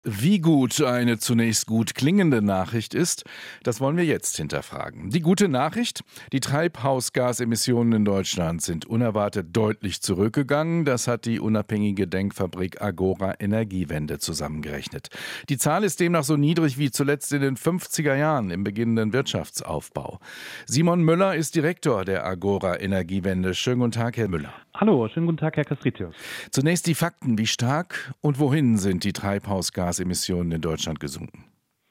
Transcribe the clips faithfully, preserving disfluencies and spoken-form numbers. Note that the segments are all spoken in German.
Wie gut eine zunächst gut klingende Nachricht ist, das wollen wir jetzt hinterfragen. Die gute Nachricht: Die Treibhausgasemissionen in Deutschland sind unerwartet deutlich zurückgegangen. Das hat die unabhängige Denkfabrik Agora Energiewende zusammengerechnet. Die Zahl ist demnach so niedrig wie zuletzt in den fünfziger Jahren im beginnenden Wirtschaftsaufbau. Simon Müller ist Direktor der Agora Energiewende. Schönen guten Tag, Herr Müller. Hallo, schönen guten Tag, Herr Kastritius. Zunächst die Fakten. Wie stark und wohin sind die Treibhausgasemissionen in Deutschland gesunken?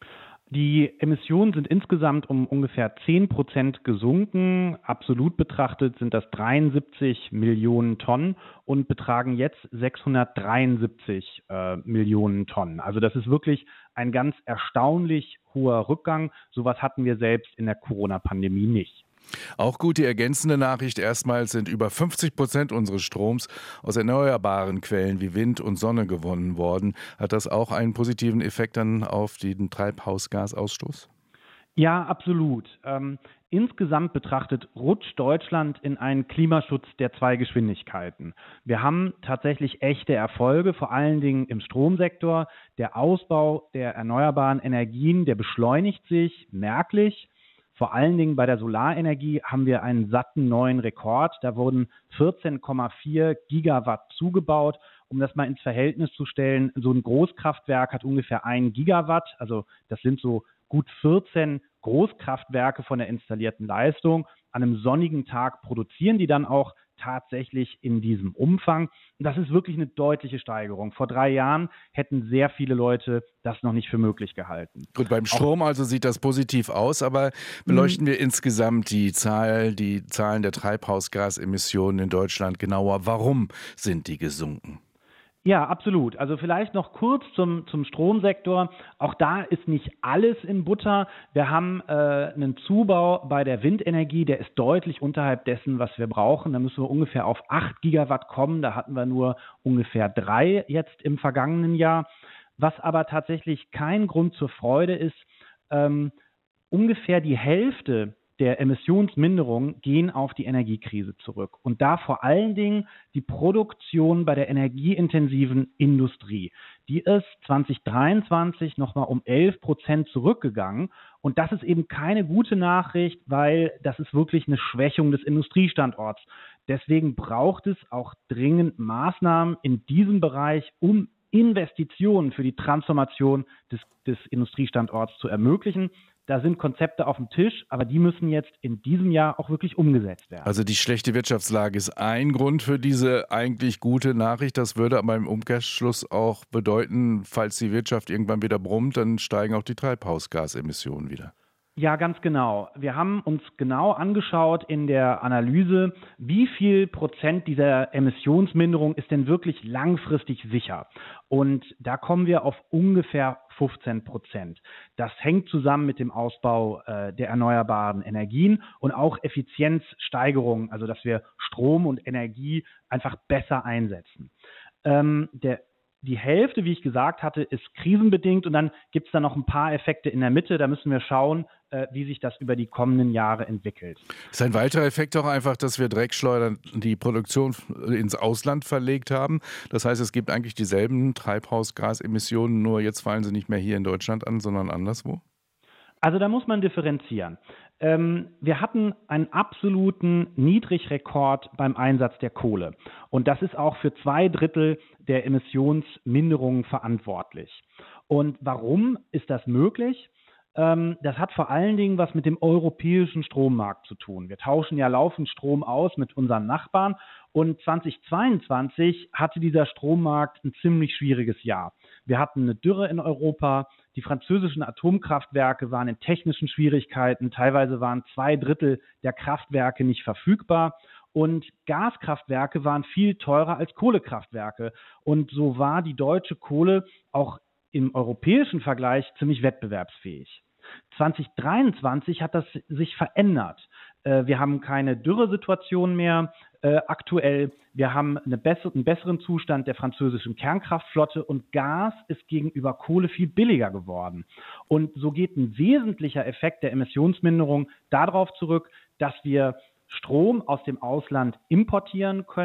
Die Emissionen sind insgesamt um ungefähr zehn Prozent gesunken. Absolut betrachtet sind das dreiundsiebzig Millionen Tonnen und betragen jetzt sechshundertdreiundsiebzig äh, Millionen Tonnen. Also das ist wirklich ein ganz erstaunlich hoher Rückgang. Sowas hatten wir selbst in der Corona-Pandemie nicht. Auch gut die ergänzende Nachricht: Erstmals sind über fünfzig Prozent unseres Stroms aus erneuerbaren Quellen wie Wind und Sonne gewonnen worden. Hat das auch einen positiven Effekt dann auf den Treibhausgasausstoß? Ja, absolut. Ähm, insgesamt betrachtet rutscht Deutschland in einen Klimaschutz der zwei Geschwindigkeiten. Wir haben tatsächlich echte Erfolge, vor allen Dingen im Stromsektor. Der Ausbau der erneuerbaren Energien, der beschleunigt sich merklich. Vor allen Dingen bei der Solarenergie haben wir einen satten neuen Rekord. Da wurden vierzehn Komma vier Gigawatt zugebaut. Um das mal ins Verhältnis zu stellen, so ein Großkraftwerk hat ungefähr ein Gigawatt. Also das sind so gut vierzehn Großkraftwerke von der installierten Leistung. An einem sonnigen Tag produzieren die dann auch tatsächlich in diesem Umfang. Und das ist wirklich eine deutliche Steigerung. Vor drei Jahren hätten sehr viele Leute das noch nicht für möglich gehalten. Gut, beim Strom also sieht das positiv aus, aber beleuchten wir insgesamt die Zahl, die Zahlen der Treibhausgasemissionen in Deutschland genauer. Warum sind die gesunken? Ja, absolut. Also vielleicht noch kurz zum, zum Stromsektor. Auch da ist nicht alles in Butter. Wir haben äh, einen Zubau bei der Windenergie, der ist deutlich unterhalb dessen, was wir brauchen. Da müssen wir ungefähr auf acht Gigawatt kommen. Da hatten wir nur ungefähr drei jetzt im vergangenen Jahr. Was aber tatsächlich kein Grund zur Freude ist, ähm, ungefähr die Hälfte der Emissionsminderung gehen auf die Energiekrise zurück. Und da vor allen Dingen die Produktion bei der energieintensiven Industrie. Die ist zwanzig dreiundzwanzig nochmal um elf Prozent zurückgegangen. Und das ist eben keine gute Nachricht, weil das ist wirklich eine Schwächung des Industriestandorts. Deswegen braucht es auch dringend Maßnahmen in diesem Bereich, um Investitionen für die Transformation des, des Industriestandorts zu ermöglichen. Da sind Konzepte auf dem Tisch, aber die müssen jetzt in diesem Jahr auch wirklich umgesetzt werden. Also die schlechte Wirtschaftslage ist ein Grund für diese eigentlich gute Nachricht. Das würde aber im Umkehrschluss auch bedeuten, falls die Wirtschaft irgendwann wieder brummt, dann steigen auch die Treibhausgasemissionen wieder. Ja, ganz genau. Wir haben uns genau angeschaut in der Analyse, wie viel Prozent dieser Emissionsminderung ist denn wirklich langfristig sicher. Und da kommen wir auf ungefähr fünfzehn Prozent. Das hängt zusammen mit dem Ausbau äh, der erneuerbaren Energien und auch Effizienzsteigerungen, also dass wir Strom und Energie einfach besser einsetzen. Ähm, der Die Hälfte, wie ich gesagt hatte, ist krisenbedingt und dann gibt es da noch ein paar Effekte in der Mitte. Da müssen wir schauen, äh, wie sich das über die kommenden Jahre entwickelt. Ist ein weiterer Effekt auch einfach, dass wir Dreckschleudern die Produktion ins Ausland verlegt haben? Das heißt, es gibt eigentlich dieselben Treibhausgasemissionen, nur jetzt fallen sie nicht mehr hier in Deutschland an, sondern anderswo? Also da muss man differenzieren. Ähm, wir hatten einen absoluten Niedrigrekord beim Einsatz der Kohle. Und das ist auch für zwei Drittel der Emissionsminderungen verantwortlich. Und warum ist das möglich? Ähm, das hat vor allen Dingen was mit dem europäischen Strommarkt zu tun. Wir tauschen ja laufend Strom aus mit unseren Nachbarn. Und zweitausendzweiundzwanzig hatte dieser Strommarkt ein ziemlich schwieriges Jahr. Wir hatten eine Dürre in Europa. Die französischen Atomkraftwerke waren in technischen Schwierigkeiten. Teilweise waren zwei Drittel der Kraftwerke nicht verfügbar. Und Gaskraftwerke waren viel teurer als Kohlekraftwerke. Und so war die deutsche Kohle auch im europäischen Vergleich ziemlich wettbewerbsfähig. zweitausenddreiundzwanzig hat das sich verändert. Wir haben keine Dürresituation mehr äh, aktuell. Wir haben eine bessere, einen besseren Zustand der französischen Kernkraftflotte und Gas ist gegenüber Kohle viel billiger geworden. Und so geht ein wesentlicher Effekt der Emissionsminderung darauf zurück, dass wir Strom aus dem Ausland importieren können,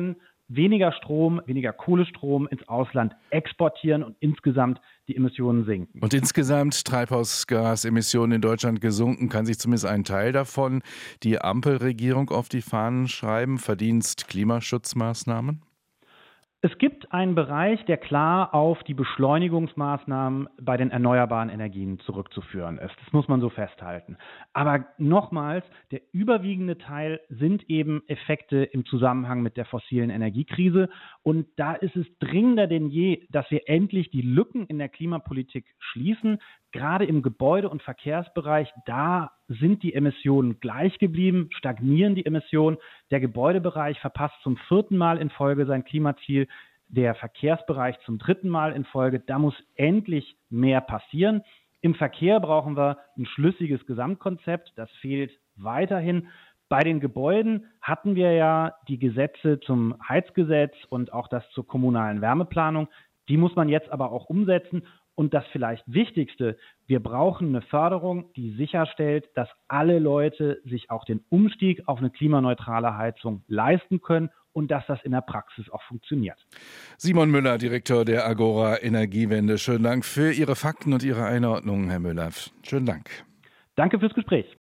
weniger Strom, weniger Kohlestrom ins Ausland exportieren und insgesamt die Emissionen sinken. Und insgesamt Treibhausgasemissionen in Deutschland gesunken, kann sich zumindest ein Teil davon die Ampelregierung auf die Fahnen schreiben, Verdienst Klimaschutzmaßnahmen? Es gibt einen Bereich, der klar auf die Beschleunigungsmaßnahmen bei den erneuerbaren Energien zurückzuführen ist. Das muss man so festhalten. Aber nochmals, der überwiegende Teil sind eben Effekte im Zusammenhang mit der fossilen Energiekrise. Und da ist es dringender denn je, dass wir endlich die Lücken in der Klimapolitik schließen. Gerade im Gebäude- und Verkehrsbereich, da sind die Emissionen gleich geblieben, stagnieren die Emissionen. Der Gebäudebereich verpasst zum vierten Mal in Folge sein Klimaziel, der Verkehrsbereich zum dritten Mal in Folge. Da muss endlich mehr passieren. Im Verkehr brauchen wir ein schlüssiges Gesamtkonzept. Das fehlt weiterhin. Bei den Gebäuden hatten wir ja die Gesetze zum Heizgesetz und auch das zur kommunalen Wärmeplanung. Die muss man jetzt aber auch umsetzen. Und das vielleicht Wichtigste, wir brauchen eine Förderung, die sicherstellt, dass alle Leute sich auch den Umstieg auf eine klimaneutrale Heizung leisten können und dass das in der Praxis auch funktioniert. Simon Müller, Direktor der Agora Energiewende. Schönen Dank für Ihre Fakten und Ihre Einordnungen, Herr Müller. Schönen Dank. Danke fürs Gespräch.